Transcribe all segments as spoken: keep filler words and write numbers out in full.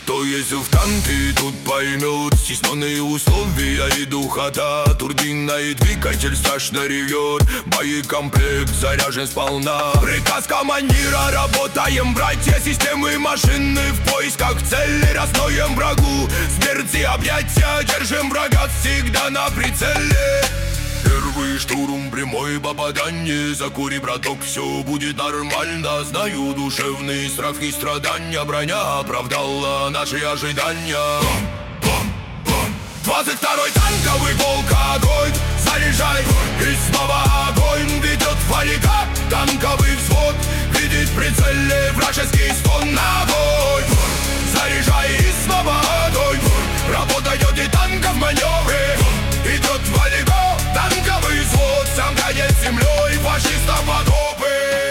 Кто ездил в танки, тут поймет стесненные условия и духота. Турбина и двигатель страшно ревет, боекомплект заряжен сполна. Приказ командира: работаем, братья, системы машины в поисках цели. Разноем врагу смерти объятия, держим врага всегда на прицеле. Первый штурм, прямое попадание. Закури, браток, все будет нормально. Знаю душевный страх и страдания. Броня оправдала наши ожидания. Двадцать второй танковый полк, огонь, заряжай. И снова огонь ведет валика. Танковый взвод видит в прицеле вражеский стон. Огонь, заряжай. И снова огонь. Работа идет и танков в маневре. Идет валика. Танковый взвод сам гоняет землей фашистов в окопы.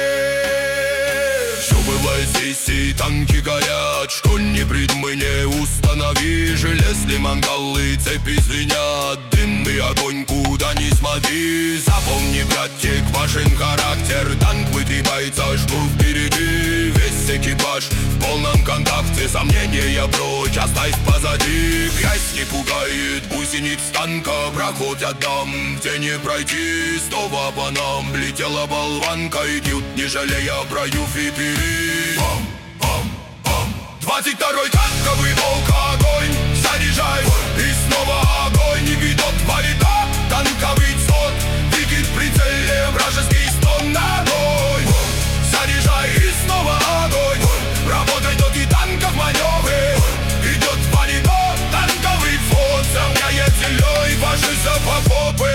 Все было здесь и танки горят. Что не пред мы не установи. Железные мангалы, цепи звенят. Дымный огонь, куда ни смотри. Запомни, братик, важен характер. Танк выдвигается, штурм впереди. Весь экипаж в полном контакте. Сомнения прочь, оставь позади. Грязь не пугает, гусениц танка. Проходят там, где не пройти. Снова по нам летела болванка. Идет, не жалея про юфипери. Двадцать второй танковый полк, огонь, заряжай. И снова огонь, и ведет валика. Танковый взвод видит в прицеле вражеский стон. Огонь, заряжай. И снова огонь. Работа идет и танков в маневре. Идет валика. Танковый взвод сравняет землей фашистов в окопы.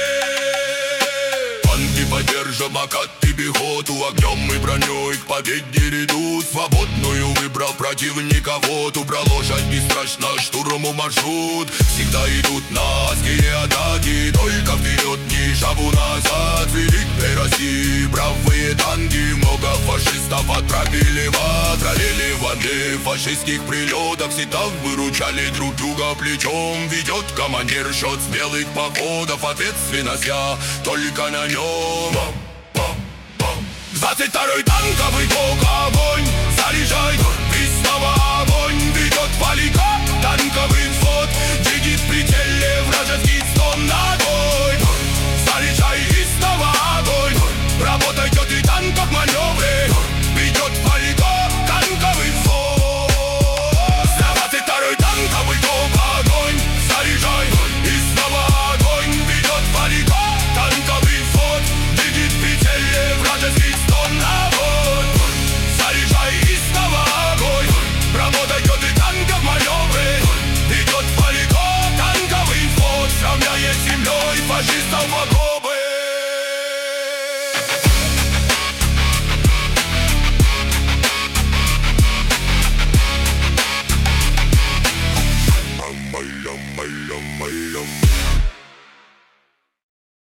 Танки поддержим окат и пехоту. Огнем и броней к победе идут. Свободную выбрал противника, вот убрал лошадь. Не страшно штурму маршрут. Всегда идут на скине атаки. Только вперед, ни шагу назад. Великой России бравые танки. Много фашистов отправили в ад. Троллили в воде фашистских прилетов. Всегда выручали друг друга плечом. Ведет командир счет смелых походов. Ответственность я только на нем. Двадцать второй танковый полк, огонь, заряжай. И снова огонь ведет валика. Танковый взвод видит в прицеле вражеский стон. Огонь, заряжай. И снова огонь. Работа идет и танков в маневре. Ведет валика. Танковый взвод. Двадцать второй танковый полк, огонь, заряжай. И снова огонь ведет валика. Танковый взвод видит в прицеле вражеский стон. Огонь, заряжай. И снова огонь. Работа идет и танков в маневре. Идет валика. Танковый взвод сравняет землей фашистов.